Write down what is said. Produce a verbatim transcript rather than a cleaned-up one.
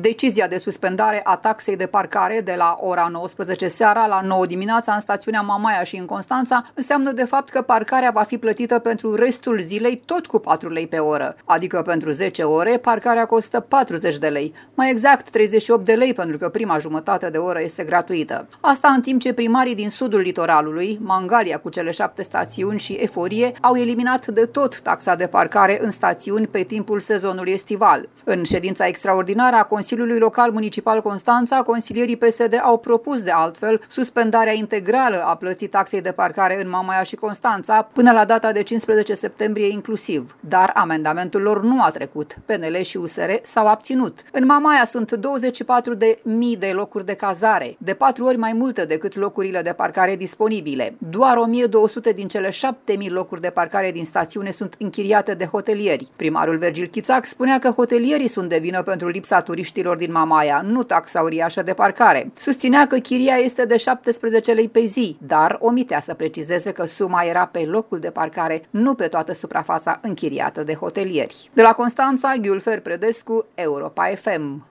Decizia de suspendare a taxei de parcare de la ora nouăsprezece seara la nouă dimineața în stațiunea Mamaia și în Constanța înseamnă de fapt că parcarea va fi plătită pentru restul zilei tot cu patru lei pe oră, adică pentru zece ore parcarea costă patruzeci de lei, mai exact treizeci și opt de lei pentru că prima jumătate de oră este gratuită. Asta în timp ce primarii din sudul litoralului, Mangalia cu cele șapte stațiuni și Eforie, au eliminat de tot taxa de parcare în stațiuni pe timpul sezonului estival. În ședința extraordinară a Consiliului Local Municipal Constanța, consilierii P S D au propus de altfel suspendarea integrală a plății taxei de parcare în Mamaia și Constanța până la data de cincisprezece septembrie inclusiv, dar amendamentul lor nu a trecut. P N L și U S R s-au abținut. În Mamaia sunt douăzeci și patru de mii de locuri de cazare, de patru ori mai multe decât locurile de parcare disponibile. Doar o mie două sute din cele șapte mii locuri de parcare din stațiune sunt închiriate de hotelieri. Primarul Vergil Chițac spunea că hotelierii sunt de vină pentru lipsa turiștilor din Mamaia, nu taxa uriașă de parcare. Susținea că chiria este de șaptesprezece lei pe zi, dar omitea să precizeze că suma era pe locul de parcare, nu pe toată suprafața închiriată de hotelieri. De la Constanța, Ghiulfer Predescu, Europa F M.